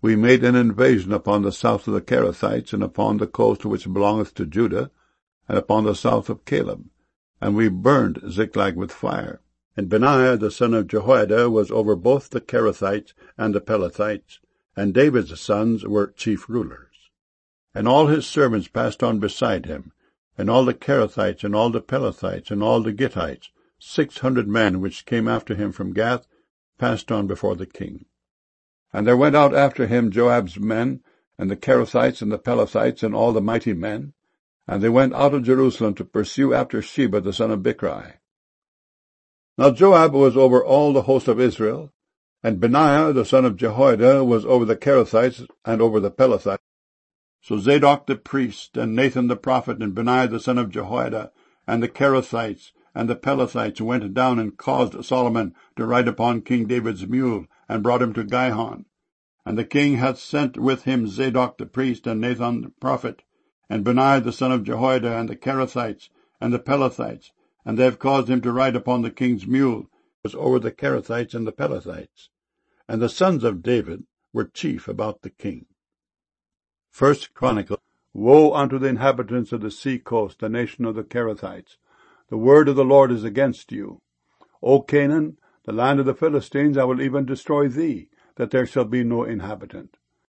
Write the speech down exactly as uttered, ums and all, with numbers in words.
We made an invasion upon the south of the Cherethites, and upon the coast which belongeth to Judah, and upon the south of Caleb, and we burned Ziklag with fire. And Benaiah the son of Jehoiada was over both the Cherethites and the Pelethites, and David's sons were chief rulers. And all his servants passed on beside him, and all the Cherethites, and all the Pelethites, and all the Gittites, six hundred men which came after him from Gath, passed on before the king. And there went out after him Joab's men, and the Cherethites, and the Pelethites, and all the mighty men, and they went out of Jerusalem to pursue after Sheba the son of Bichri. Now Joab was over all the host of Israel, and Benaiah the son of Jehoiada was over the Cherethites and over the Pelethites. So Zadok the priest, and Nathan the prophet, and Benaiah the son of Jehoiada, and the Cherethites, and the Pelethites went down and caused Solomon to ride upon King David's mule, and brought him to Gihon. And the king hath sent with him Zadok the priest, and Nathan the prophet, and Benaiah the son of Jehoiada, and the Cherethites, and the Pelethites, and they have caused him to ride upon the king's mule, was over the Cherethites and the Pelethites. And the sons of David were chief about the king. First Chronicles. Woe unto the inhabitants of the sea coast, the nation of the Cherethites! The word of the Lord is against you. O Canaan, the land of the Philistines, I will even destroy thee, that there shall be no inhabitant.